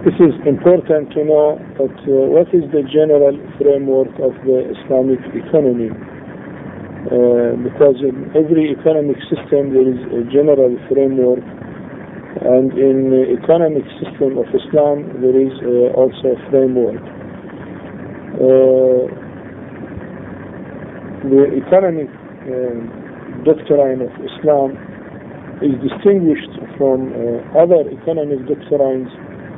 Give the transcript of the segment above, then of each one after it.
This is important to know that what is the general framework of the Islamic economy. Because in every economic system there is a general framework, and in the economic system of Islam there is also a framework. The economic doctrine of Islam is distinguished from other economic doctrines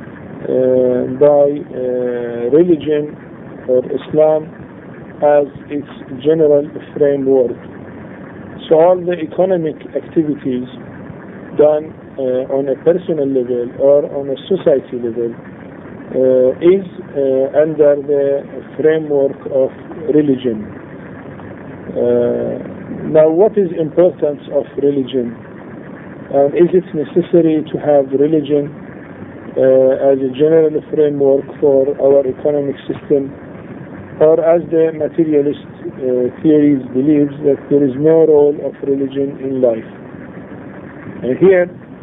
by religion or Islam as its general framework. So all the economic activities done on a personal level or on a society level is under the framework of religion. Now, what is importance of religion? Is it necessary to have religion as a general framework for our economic system, or as the materialist theories believes that there is no role of religion in life? And here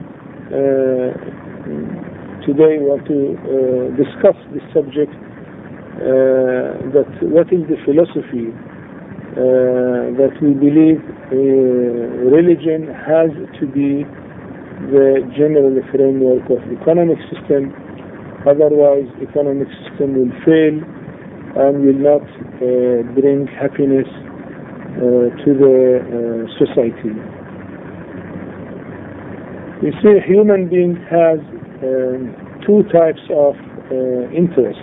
today we want to discuss this subject, that what is the philosophy that we believe religion has to be the general framework of the economic system. Otherwise, economic system will fail and will not bring happiness to the society. You see, a human being has two types of interests.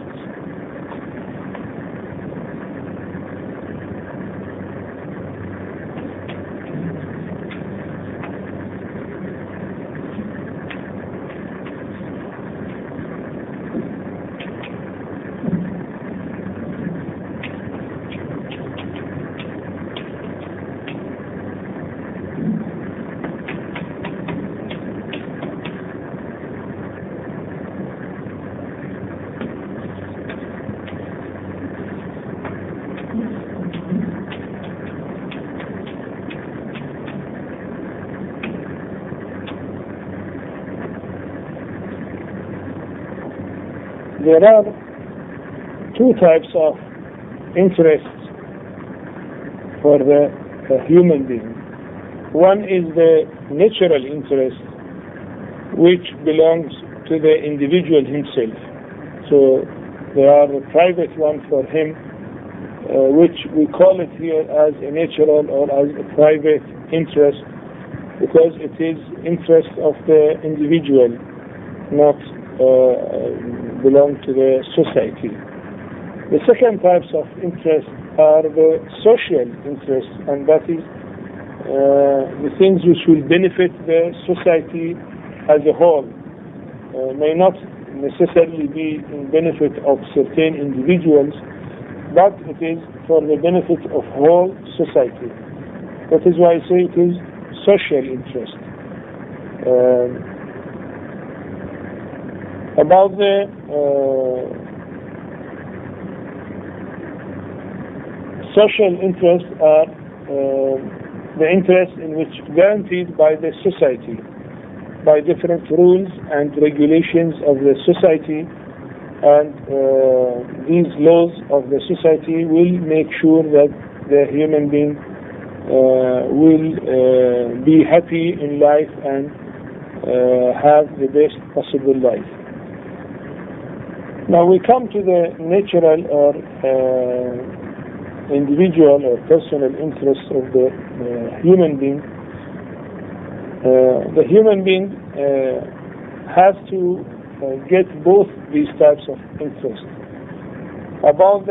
There are two types of interests for the human being. One is the natural interest, which belongs to the individual himself. So there are the private one for him, which we call it here as a natural or as a private interest, because it is interest of the individual, not belong to the society. The second types of interest are the social interests, and that is the things which will benefit the society as a whole. May not necessarily be in benefit of certain individuals, but it is for the benefit of whole society. That is why I say it is social interest. About the social interests are the interests in which guaranteed by the society, by different rules and regulations of the society, and these laws of the society will make sure that the human being will be happy in life and have the best possible life. Now we come to the natural or individual or personal interests of the human being. The human being has to get both these types of interests. About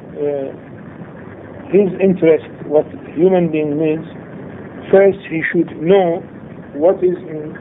his interest, what human being means, first he should know what is in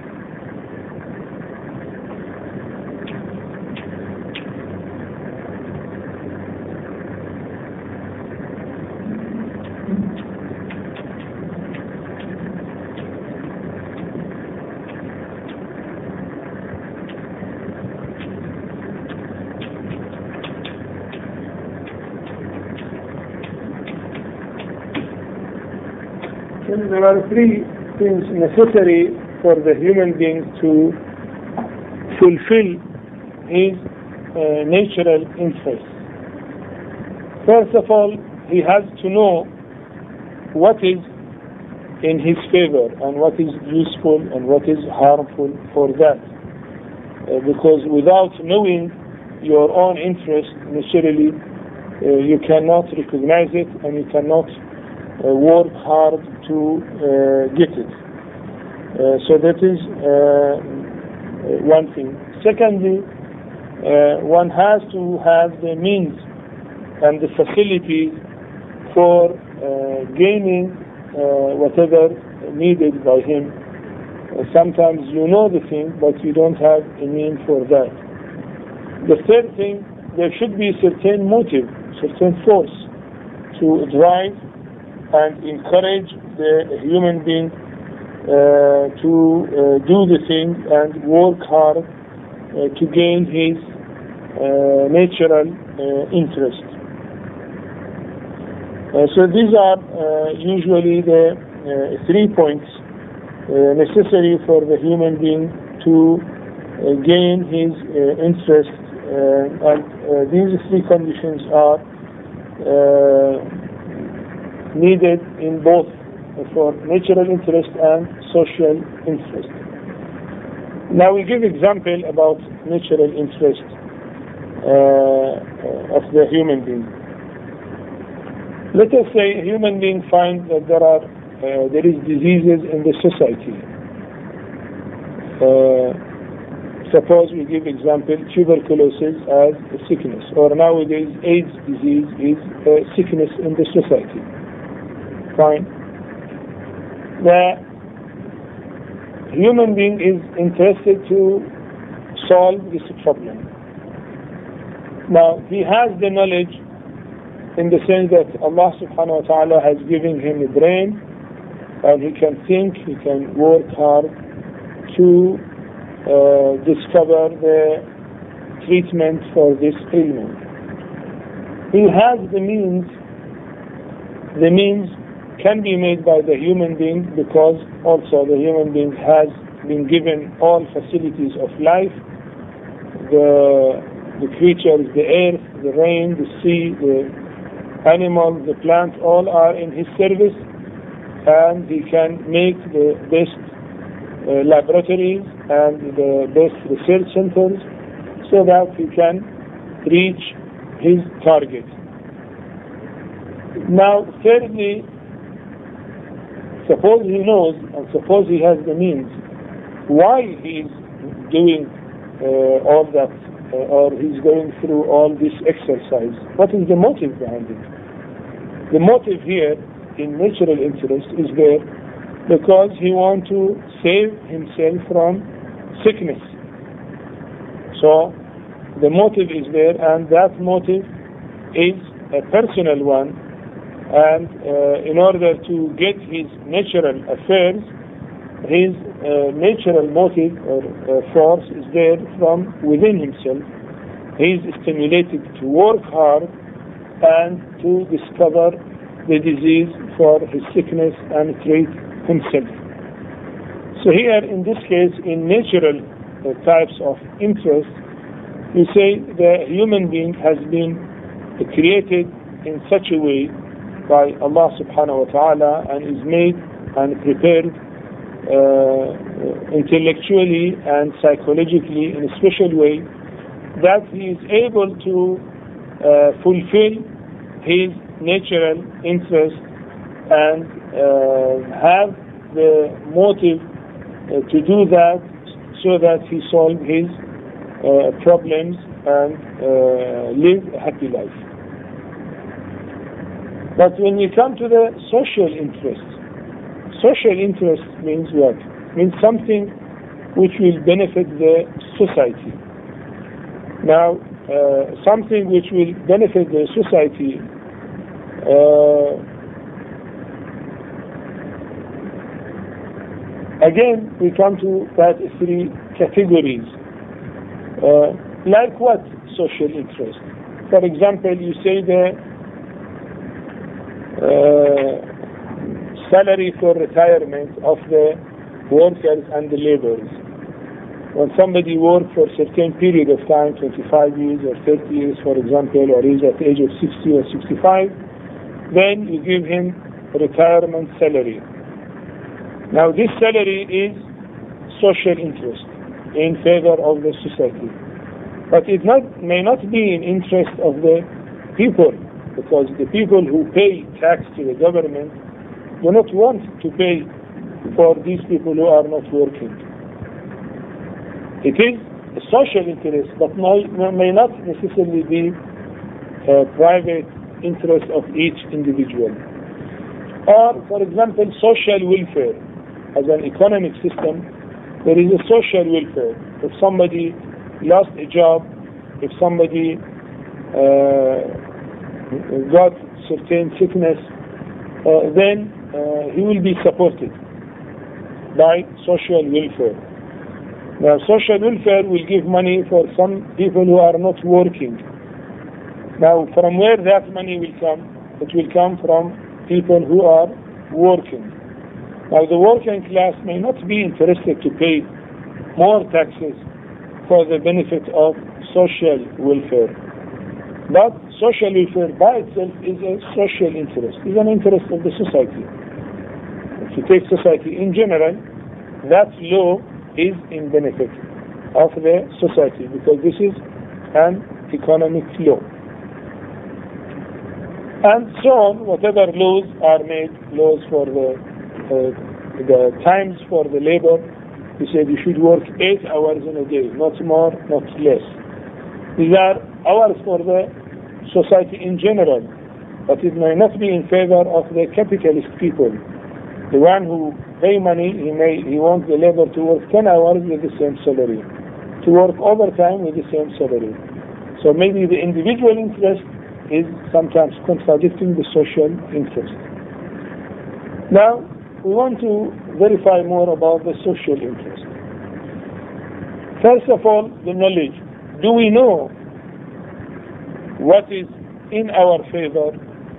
there are three things necessary for the human being to fulfill his natural interests. First of all, he has to know what is in his favor and what is useful and what is harmful for that. Because without knowing your own interest, naturally, you cannot recognize it and you cannot work hard to get it. So that is one thing. Secondly, one has to have the means and the facilities for gaining whatever needed by him. Sometimes you know the thing, but you don't have a mean for that. The third thing, there should be certain motive, certain force to drive and encourage the human being to do the thing and work hard to gain his natural interest. So these are usually the 3 points necessary for the human being to gain his interest, and these 3 conditions are needed in both for natural interest and social interest. Now we give example about natural interest of the human being. Let us say a human being finds that there is diseases in the society. Suppose we give example tuberculosis as a sickness, or nowadays AIDS disease is a sickness in the society. Fine. The human being is interested to solve this problem. Now he has the knowledge in the sense that Allah subhanahu wa ta'ala has given him a brain and he can think, he can work hard to discover the treatment for this ailment. He has the means can be made by the human being, because also the human being has been given all facilities of life, the creatures, the earth, the rain, the sea, the animals, the plants, all are in his service, and he can make the best laboratories and the best research centers so that he can reach his target. Now, thirdly, suppose he knows and suppose he has the means, why he is doing all that, or he's going through all this exercise? What is the motive behind it? The motive here in natural interest is there because he wants to save himself from sickness. So the motive is there, and that motive is a personal one, and in order to get his natural affairs, his natural motive or force is there from within himself. He is stimulated to work hard and to discover the disease for his sickness and treat himself. So here in this case, in natural types of interest, we say the human being has been created in such a way by Allah subhanahu wa ta'ala and is made and prepared intellectually and psychologically in a special way that he is able to fulfill his natural interest and have the motive to do that so that he solve his problems and live a happy life. But when we come to the social interest means what? Means something which will benefit the society. Now, something which will benefit the society again, we come to that 3 categories. Like what social interest? For example, you say the salary for retirement of the workers and the laborers. when somebody works for a certain period of time, 25 years or 30 years, for example, or is at the age of 60 or 65, then you give him a retirement salary. Now this salary is social interest in favor of the society. But it may not be in interest of the people, because the people who pay tax to the government do not want to pay for these people who are not working. It is a social interest, but may not necessarily be a private interest of each individual. Or, for example, social welfare. As an economic system, there is a social welfare. If somebody lost a job, if somebody got certain sickness, then he will be supported by social welfare. Now, social welfare will give money for some people who are not working. Now, from where that money will come? It will come from people who are working. Now, the working class may not be interested to pay more taxes for the benefit of social welfare. But social welfare by itself is a social interest, is an interest of the society. If you take society in general, that law is in benefit of the society, because this is an economic law. And so on, whatever laws are made, laws for the times for the labor, we said you should work 8 hours in a day, not more, not less. These are hours for the society in general, but it may not be in favor of the capitalist people. The one who pay money, he wants the labor to work 10 hours with the same salary, to work overtime with the same salary. So maybe the individual interest is sometimes contradicting the social interest. Now, we want to verify more about the social interest. First of all, the knowledge. Do we know what is in our favor?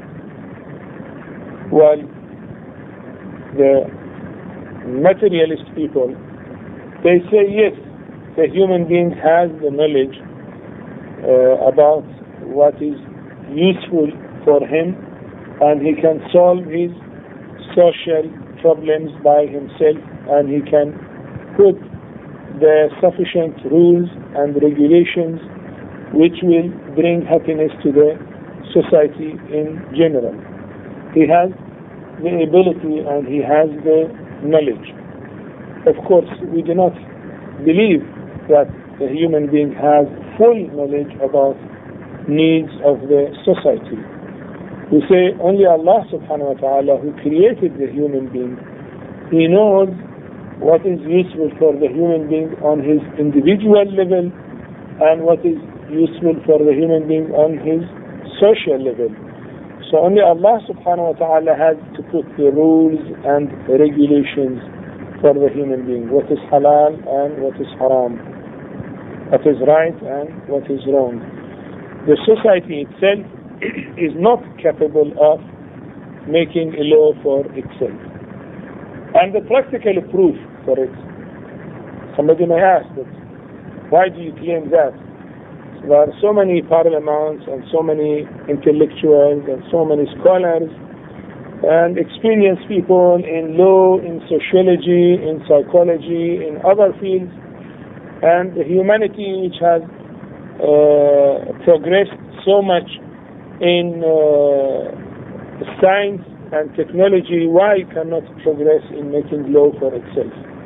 Well, the materialist people, they say yes, the human being has the knowledge about what is useful for him, and he can solve his social problems by himself, and he can put the sufficient rules and regulations which will bring happiness to the society in general. He has the ability and he has the knowledge. Of course, we do not believe that the human being has full knowledge about needs of the society. We say only Allah subhanahu wa ta'ala, who created the human being, He knows what is useful for the human being on his individual level and what is useful for the human being on his social level. So only Allah subhanahu wa ta'ala has to put the rules and regulations for the human being. What is halal and what is haram. What is right and what is wrong. The society itself is not capable of making a law for itself. And the practical proof for it, somebody may ask, but why do you claim that? So there are so many parliaments and so many intellectuals and so many scholars and experienced people in law, in sociology, in psychology, in other fields, and the humanity which has progressed so much in science and technology, why cannot progress in making law for itself?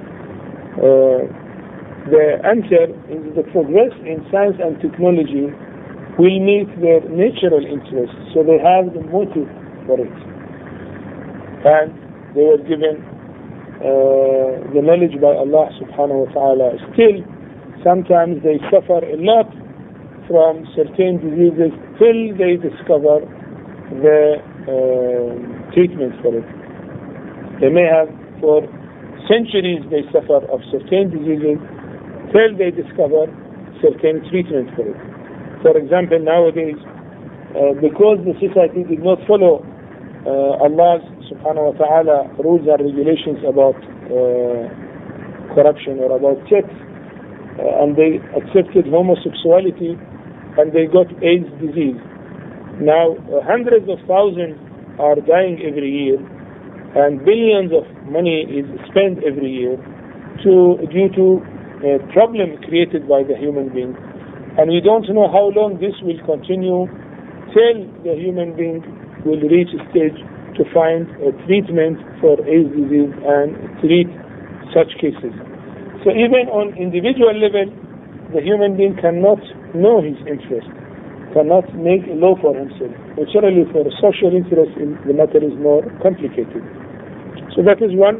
The answer is the progress in science and technology will meet their natural interests, so they have the motive for it. And they were given the knowledge by Allah subhanahu wa ta'ala. Still, sometimes they suffer a lot from certain diseases till they discover the treatment for it. They may have, for centuries, they suffer of certain diseases till they discover certain treatment for it. For example, nowadays, because the society did not follow Allah's subhanahu wa ta'ala rules and regulations about corruption or about theft, and they accepted homosexuality, and they got AIDS disease. Now, hundreds of thousands are dying every year, and billions of money is spent every year due to a problem created by the human being. And we don't know how long this will continue till the human being will reach a stage to find a treatment for AIDS disease and treat such cases. So even on individual level, the human being cannot know his interest, cannot make a law for himself. Naturally, for social interest, the matter is more complicated. So that is one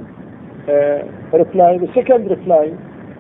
reply. The second reply,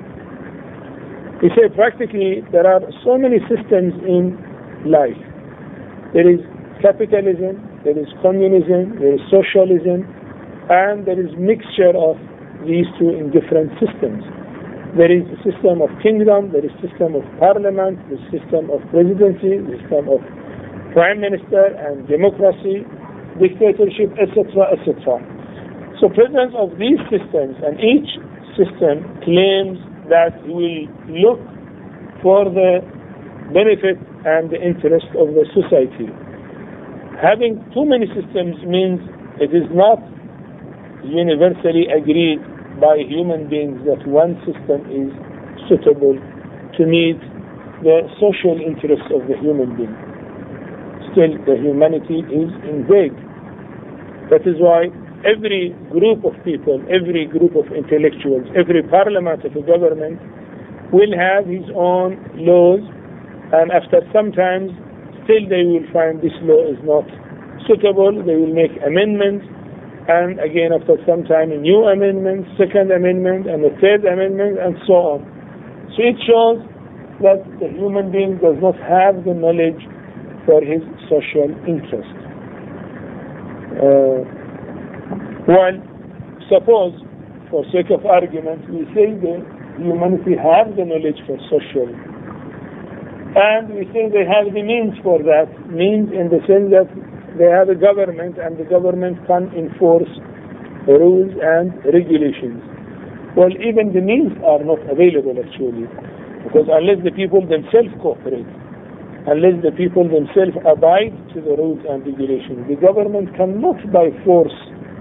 we say practically there are so many systems in life. There is capitalism, there is communism, there is socialism, and there is mixture of these two in different systems. There is a system of kingdom, there is a system of parliament, the system of presidency, the system of prime minister and democracy, dictatorship, etc., etc. So presence of these systems, and each system claims that will look for the benefit and the interest of the society. Having too many systems means it is not universally agreed by human beings that one system is suitable to meet the social interests of the human being. Still, the humanity is in vague. That is why every group of people, every group of intellectuals, every parliament of a government will have his own laws, and after some time, still they will find this law is not suitable. They will make amendments, and again after some time a new amendment, second amendment, and a third amendment, and so on. So it shows that the human being does not have the knowledge for his social interest. Well, suppose, for sake of argument, we say that humanity has the knowledge for social, and we say they have the means for that, means in the sense that they have a government, and the government can enforce rules and regulations. Well, even the means are not available actually, because unless the people themselves cooperate, unless the people themselves abide to the rules and regulations, the government cannot by force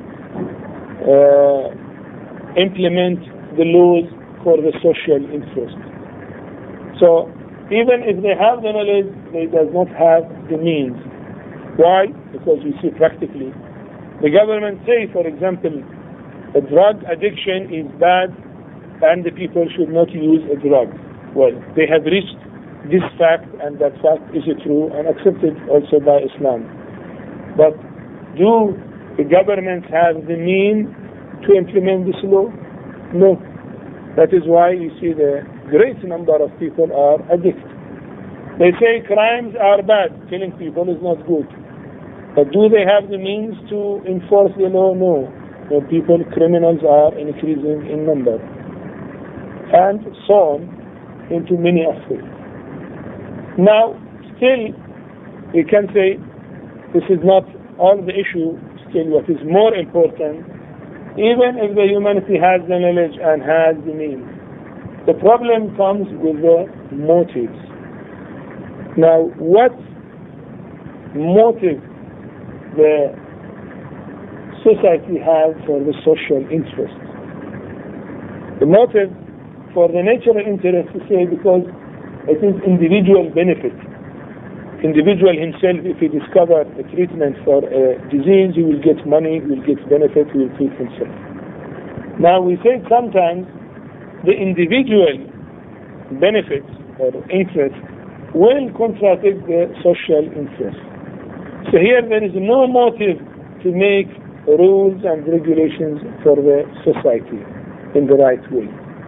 implement the laws for the social interest. So even if they have the knowledge, they does not have the means. Why? Because we see practically. The government say, for example, a drug addiction is bad and the people should not use a drug. Well, they have reached this fact, and that fact is true and accepted also by Islam. But do the government have the means to implement this law? No. That is why you see the great number of people are addicted. They say crimes are bad, killing people is not good. But do they have the means to enforce the law? No. The criminals are increasing in number. And so on, into many aspects. Now, still, we can say this is not all the issue. Still, what is more important, even if the humanity has the knowledge and has the means, the problem comes with the motives. Now, what motive the society has for the social interest? The motive for the natural interest is say because it is individual benefit. Individual himself, if he discovers a treatment for a disease, he will get money, he will get benefit, he will treat himself. Now we say sometimes the individual benefits or interest will contradict the social interest. So here there is no motive to make rules and regulations for the society in the right way.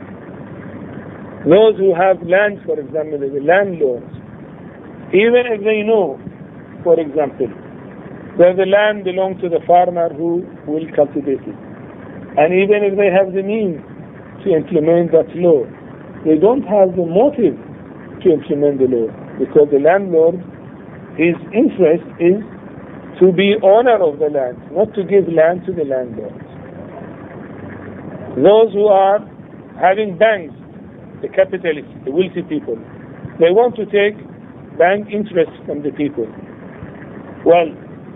Those who have land, for example, the landlords, even if they know, for example, that the land belongs to the farmer who will cultivate it, and even if they have the means to implement that law, they don't have the motive to implement the law, because the landlord, his interest is to be owner of the land, not to give land to the landlord. Those who are having banks, the capitalists, the wealthy people, they want to take bank interest from the people. Well,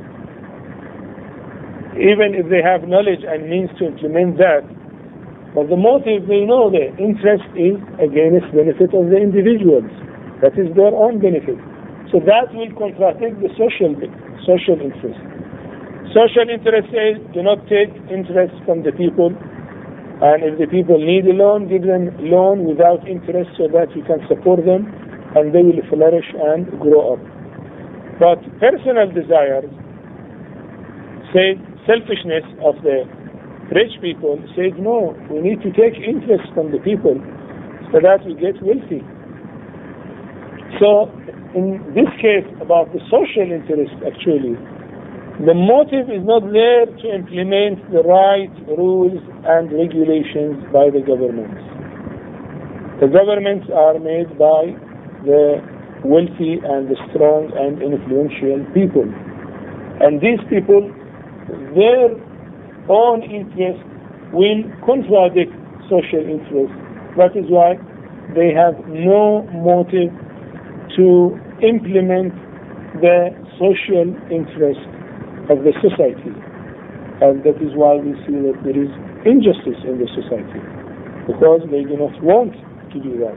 even if they have knowledge and means to implement that, but the motive, they know the interest is against benefit of the individuals. That is their own benefit. So that will contradict the social interest. Social interest says, do not take interest from the people, and if the people need a loan, give them loan without interest so that you can support them and they will flourish and grow up. But personal desires, say selfishness of the rich people, said no, we need to take interest from the people so that we get wealthy. So in this case about the social interest, actually the motive is not there to implement the right rules and regulations by the governments. The governments are made by the wealthy and the strong and influential people, and these people, their own interest will contradict social interest. That is why they have no motive to implement the social interest of the society. And that is why we see that there is injustice in the society, because they do not want to do that.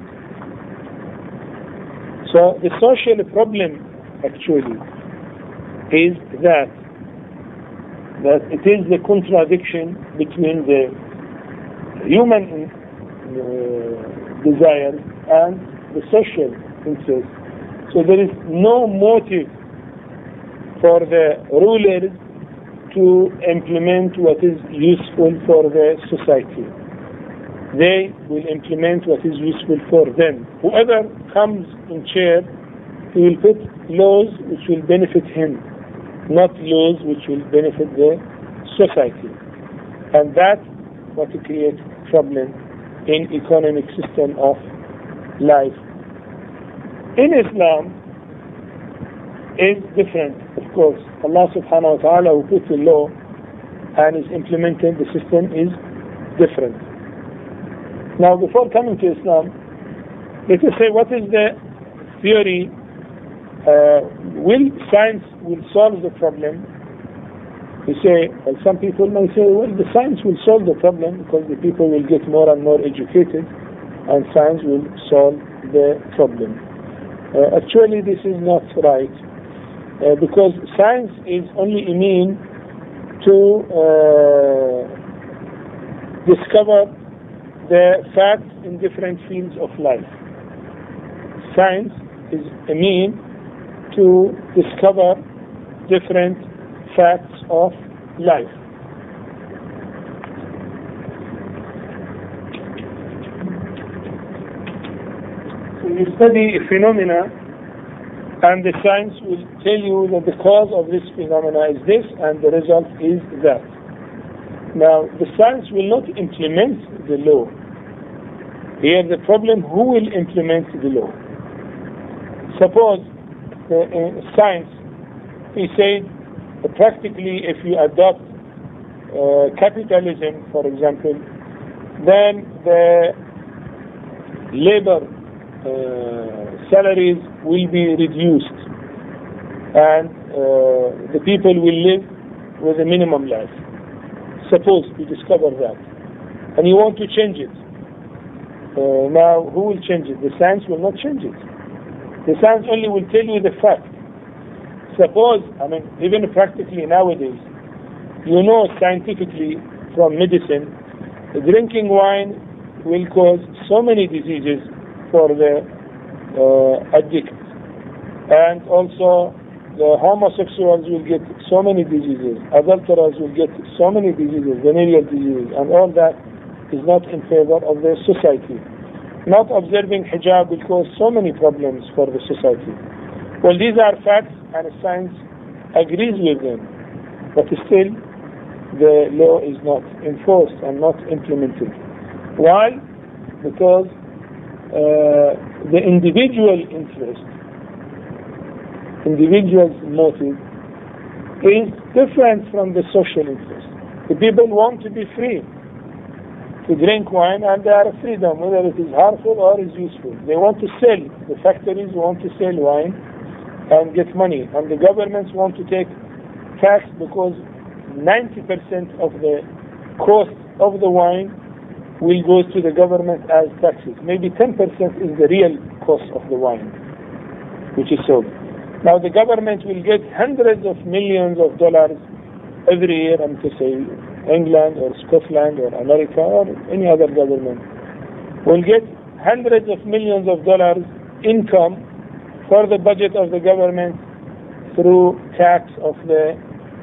So the social problem actually is that it is the contradiction between the human desires and the social interest. So there is no motive for the rulers to implement what is useful for the society. They will implement what is useful for them. Whoever comes in chair, he will put laws which will benefit him, not laws which will benefit the society. And that's what creates problem in economic system of life. In Islam is different, of course. Allah subhanahu wa ta'ala who put the law and is implementing the system is different. Now before coming to Islam, let us say what is the theory. Will science solve the problem? We say, well, some people may say, well, the science will solve the problem because the people will get more and more educated and science will solve the problem. Actually, this is not right because science is only a mean to discover the facts in different fields of life. Science is a mean to discover different facts of life. So you study a phenomena and the science will tell you that the cause of this phenomena is this and the result is that. Now the science will not implement the law. Here the problem, who will implement the law? Suppose science, we say practically if you adopt capitalism, for example, then the labor salaries will be reduced and the people will live with a minimum life. Suppose you discover that and you want to change it. Now who will change it? The science will not change it. The science only will tell you the fact. Suppose, even practically nowadays, you know scientifically from medicine, drinking wine will cause so many diseases for the addict. And also the homosexuals will get so many diseases, adulterers will get so many diseases, venereal diseases, and all that is not in favor of the society. Not observing hijab will cause so many problems for the society. Well, these are facts and science agrees with them, but still the law is not enforced and not implemented. Why? Because the individual interest, individual's motive is different from the social interest. The people want to be free. to drink wine, and they are freedom, whether it is harmful or is useful. They want to sell. The factories want to sell wine and get money, and the governments want to take tax because 90% of the cost of the wine will go to the government as taxes. Maybe 10% is the real cost of the wine, which is sold. Now the government will get hundreds of millions of dollars every year, and to say England or Scotland or America or any other government will get hundreds of millions of dollars income for the budget of the government through tax of the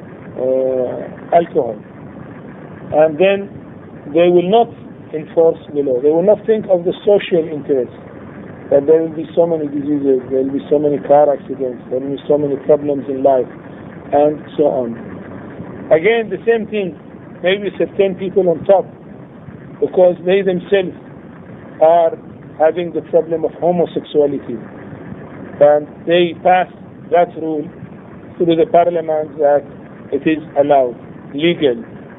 alcohol. And then they will not enforce the law. They will not think of the social interest, that there will be so many diseases, there will be so many car accidents, there will be so many problems in life, and so on. Again, the same thing, maybe certain people on top, because they themselves are having the problem of homosexuality, and they pass that rule through the parliament that it is allowed, legal,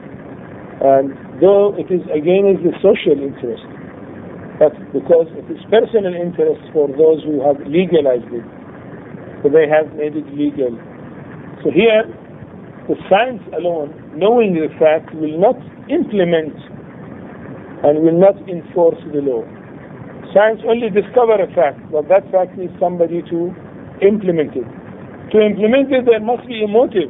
and though it is against the social interest, but because it is personal interest for those who have legalized it, so they have made it legal. So here, the science alone, knowing the fact, will not implement and will not enforce the law. Science only discover a fact, but that fact needs somebody to implement it. To implement it, there must be a motive,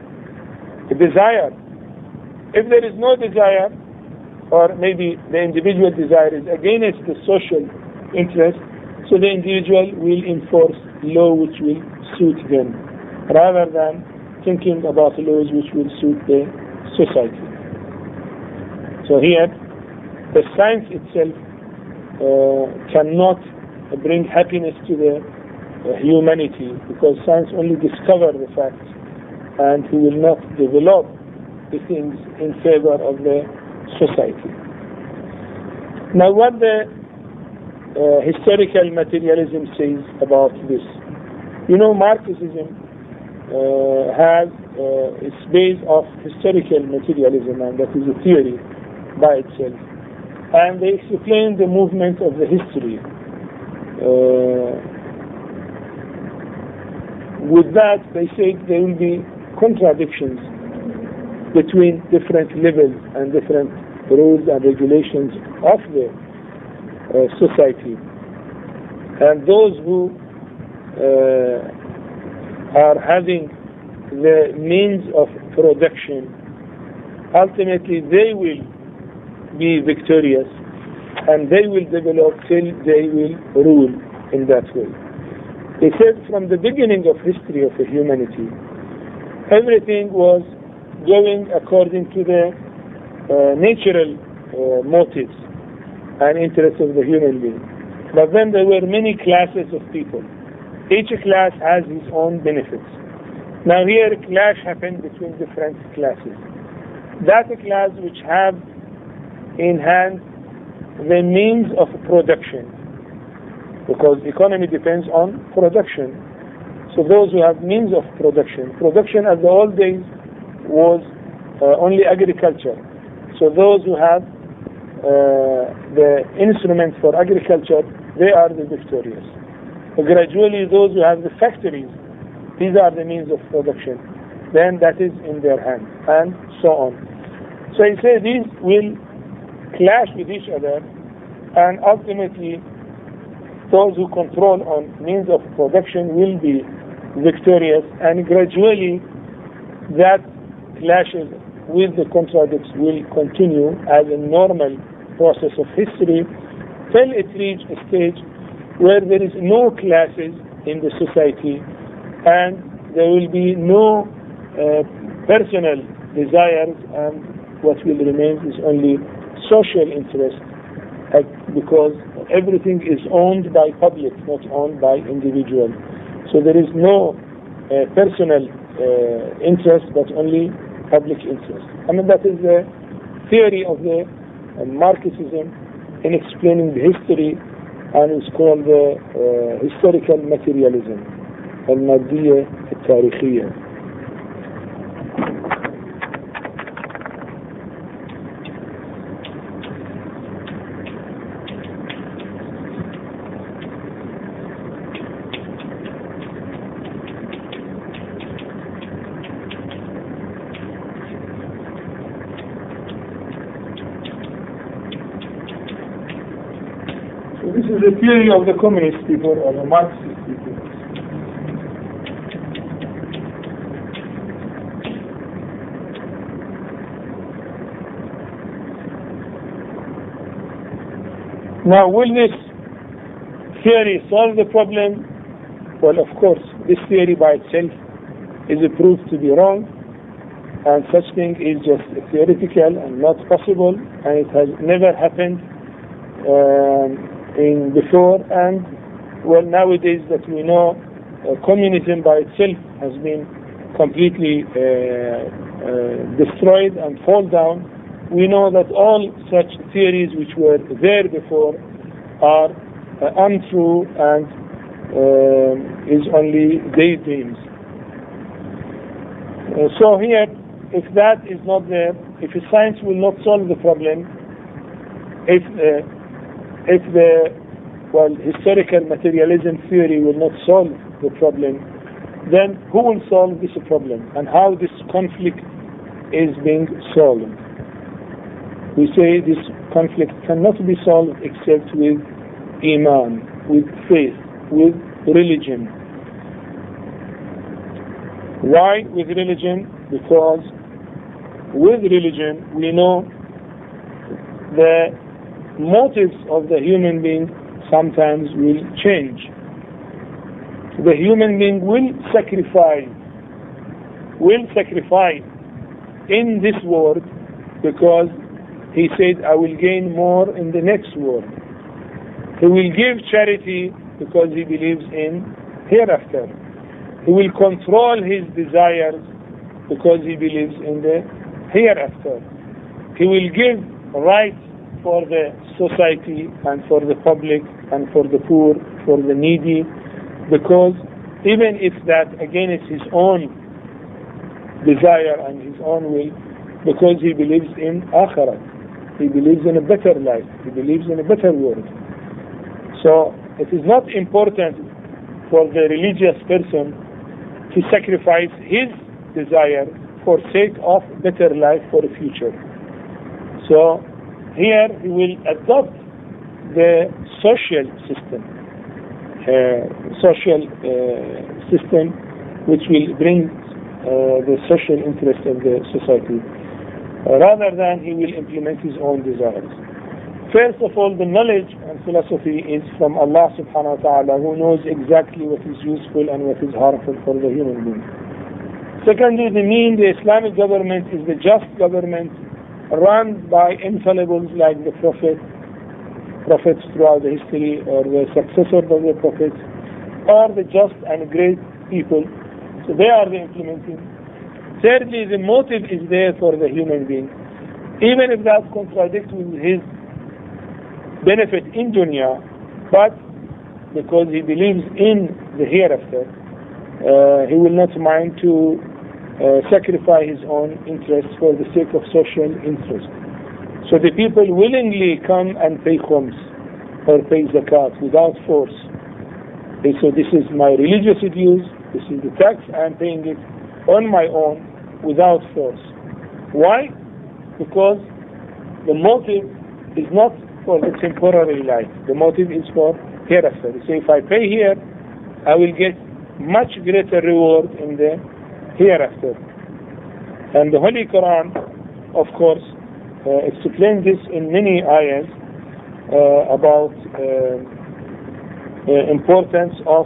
a desire. If there is no desire, or maybe the individual desire is against the social interest, so the individual will enforce law which will suit them, rather than thinking about laws which will suit the society. So here, the science itself cannot bring happiness to the humanity, because science only discovers the facts, and he will not develop the things in favor of the society. Now, what the historical materialism says about this, Marxism has its base of historical materialism, and that is a theory by itself. And they explain the movement of the history. With that, they say there will be contradictions between different levels and different rules and regulations of the society. And those who are having the means of production, ultimately they will be victorious, and they will develop till they will rule in that way. They said from the beginning of history of the humanity, everything was going according to the natural motives and interests of the human being. But then there were many classes of people. Each class has its own benefits. Now here a clash happened between different classes. That class which have in hand the means of production, because economy depends on production. So those who have means of production at the old days was only agriculture. So those who have the instruments for agriculture, they are the victorious. Gradually, those who have the factories, these are the means of production, then that is in their hands, and so on. So he says these will clash with each other, and ultimately those who control on means of production will be victorious, and gradually that clashes with the contradicts will continue as a normal process of history till it reaches a stage where there is no classes in the society, and there will be no personal desires, and what will remain is only social interest, because everything is owned by public, not owned by individual. So there is no personal interest, but only public interest. I mean, that is the theory of the Marxism in explaining the history, and it's called the historical materialism, المادية التاريخية. this is the theory of the communist people or the Marxist people. Now, will this theory solve the problem? Well, of course, this theory by itself is proved to be wrong, and such thing is just theoretical and not possible, and it has never happened in before. And well, nowadays that we know, communism by itself has been completely destroyed and fall down. We know that all such theories which were there before are untrue and is only daydreams. So here, if that is not there, if science will not solve the problem, if the historical materialism theory will not solve the problem, then who will solve this problem and how this conflict is being solved? We say this conflict cannot be solved except with Iman, with faith, with religion. Why with religion? Because with religion we know the motives of the human being sometimes will change. The human being will sacrifice in this world because he said, I will gain more in the next world. He will give charity because he believes in hereafter. He will control his desires because he believes in the hereafter. He will give rights for the society and for the public and for the poor, for the needy, because even if that against his own desire and his own will, because he believes in Akhirah. He believes in a better life. He believes in a better world. So it is not important for the religious person to sacrifice his desire for sake of better life for the future. So here he will adopt the social system, which will bring the social interest of the society, rather than he will implement his own desires. First of all, the knowledge and philosophy is from Allah subhanahu wa ta'ala, who knows exactly what is useful and what is harmful for the human being. Secondly, the Islamic government is the just government run by infallibles like the prophets throughout the history, or the successors of the prophets, or the just and great people. So they are the implementing. Thirdly, the motive is there for the human being. Even if that contradicts with his benefit in dunya, but because he believes in the hereafter, he will not mind to sacrifice his own interests for the sake of social interest. So the people willingly come and pay khums or pay zakat without force. So this is my religious dues, this is the tax, I am paying it on my own without force. Why? Because the motive is not for the temporary life. The motive is for hereafter. So if I pay here, I will get much greater reward in the hereafter. And the Holy Quran, of course, explains this in many ayahs about importance of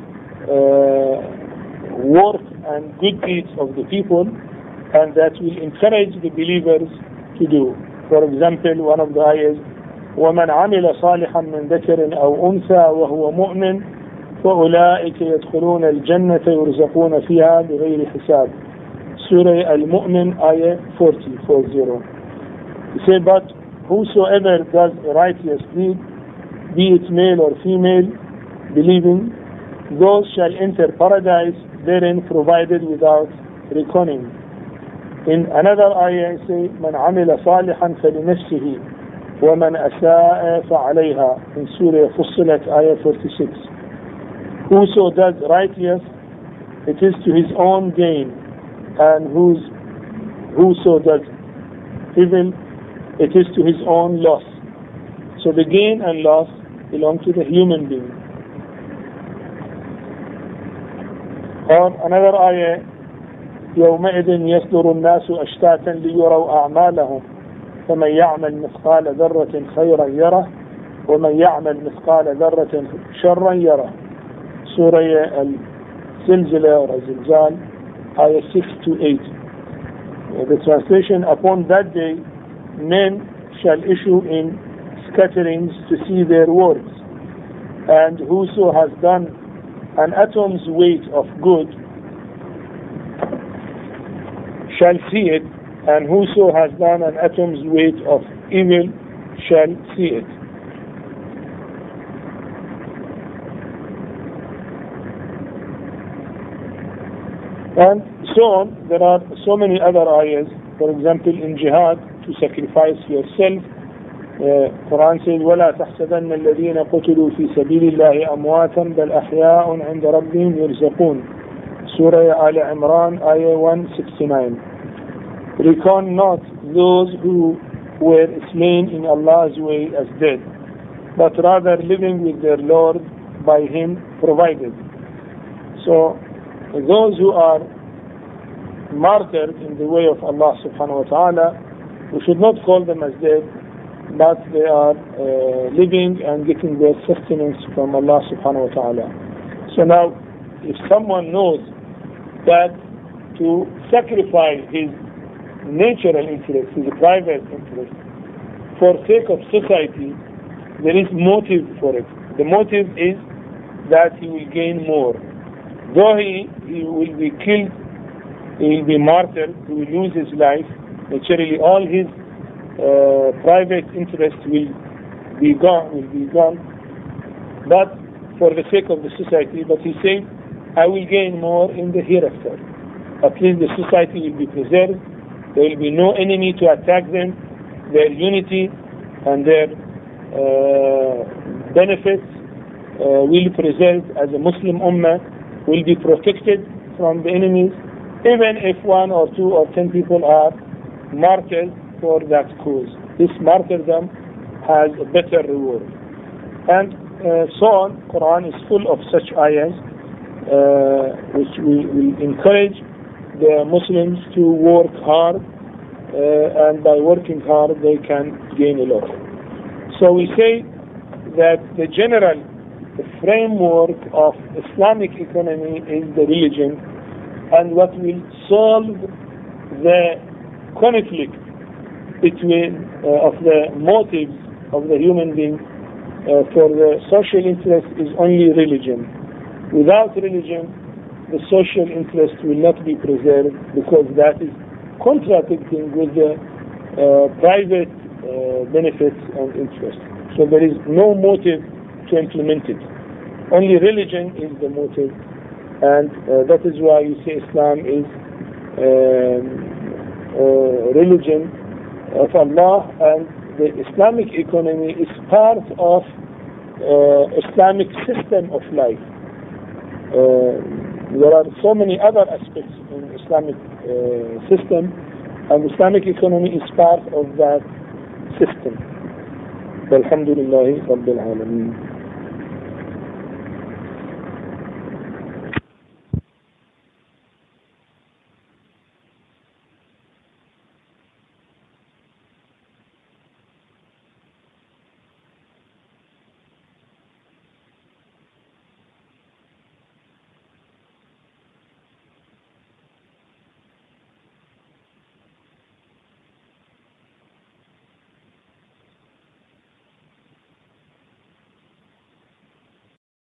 work and good deeds of the people, and that will encourage the believers to do. For example, one of the ayahs, وَمَنْ عَمِلَ صَالِحًا مِنْ ذَكَرٍ أَوْ أُنْثَى وَهُوَ مُؤْمِنٌ فَأُولَٰئِكَ يَدْخُلُونَ الْجَنَّةَ يُرْزَقُونَ فِيهَا بِغَيْرِ حِسَابٍ. Surah Al-Mu'min, ayah 40. He said, but whosoever does a righteous deed, be it male or female, believing, those shall enter paradise therein provided without reckoning. In another ayah, say, مَنْ عَمِلَ صَالِحًا فَلِنَفْسِهِ وَمَنْ أَسَاءَ فَعَلَيْهَا. In Surah Fussilat, ayah 46. Whoso does righteous, it is to his own gain, and whoso does evil, it is to his own loss. So the gain and loss belong to the human being. Or another ayah, يومئذ يصدر الناس أشتاتا ليروا أعمالهم فمن يعمل مثقال ذرة خيرا يره ومن يعمل مثقال ذرة شرا يره. Surah Al-Zilzala or Al-Zilzal, ayah 6 to 8. The translation, upon that day men shall issue in scatterings to see their works, and whoso has done an atom's weight of good shall see it, and whoso has done an atom's weight of evil shall see it. And so on. There are so many other ayahs. For example, in jihad, to sacrifice yourself, Quran says, وَلَا تَحْسَبَنَّ الَّذِينَ قُتِلُوا فِي سَبِيلِ اللَّهِ أَمْوَاتًا بَلْ أَحْيَاءٌ عِنْدَ رَبِّهِمْ يُرْزَقُونَ. Surah Al Imran, ayah 169. Reckon not those who were slain in Allah's way as dead, but rather living with their Lord by Him provided. So, those who are martyred in the way of Allah subhanahu wa ta'ala, we should not call them as dead, but they are living and getting their sustenance from Allah subhanahu wa ta'ala. So now, if someone knows that to sacrifice his natural interest, his private interest, for sake of society, there is motive for it. The motive is that he will gain more. Though he will be killed, he will be martyred, he will lose his life, naturally all his private interest will be gone, but for the sake of the society. But he said, I will gain more in the hereafter. At least the society will be preserved, there will be no enemy to attack them, their unity and their benefits will be preserved as a Muslim ummah, will be protected from the enemies, even if 1 or 2 or 10 people are martyred for that cause. This martyrdom has a better reward. And so on. Quran is full of such ayahs which will encourage the Muslims to work hard, and by working hard they can gain a lot. So we say that the general framework of Islamic economy is the religion, and what will solve the conflict between of the motives of the human being for the social interest is only religion. Without religion, the social interest will not be preserved, because that is contradicting with the private benefits and interest. So there is no motive to implement it. Only religion is the motive, and that is why you say Islam is religion of Allah, and the Islamic economy is part of Islamic system of life. There are so many other aspects in Islamic system, and Islamic economy is part of that system. Alhamdulillah Rabbil Alameen.